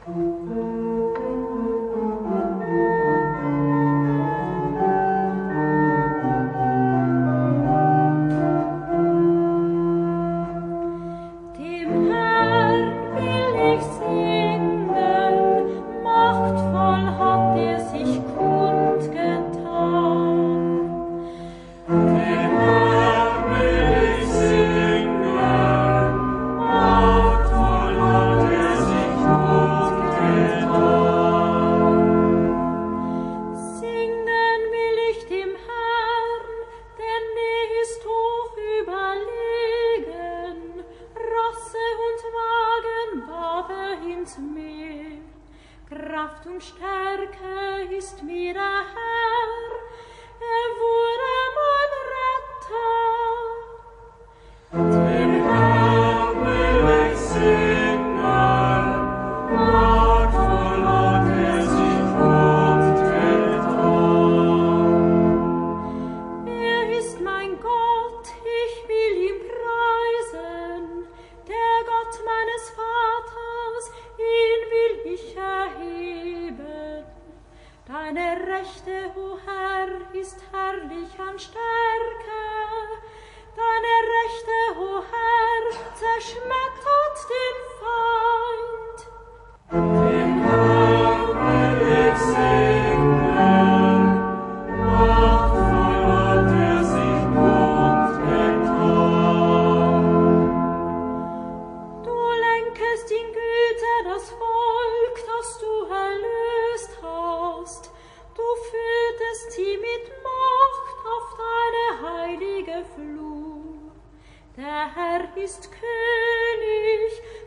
Kraft und Stärke ist mir der Herr, er wurde mein Retter. Dem Herrn will ich singen, machtvoll hat er sich kundgetan. Er ist mein Gott, ich will ihn preisen, der Gott meines Vaters, ihn will ich erheben. Deine Rechte, o Herr, ist herrlich an Stärke. Deine Rechte, o Herr, zerschmettert den Feind. Dem Herrn will ich singen, machtvoll hat er sich kundgetan. Du lenkest in Güte das Volk, das du erlöst hast. Du führtest sie mit Macht auf deine heilige Flur. Der Herr ist König,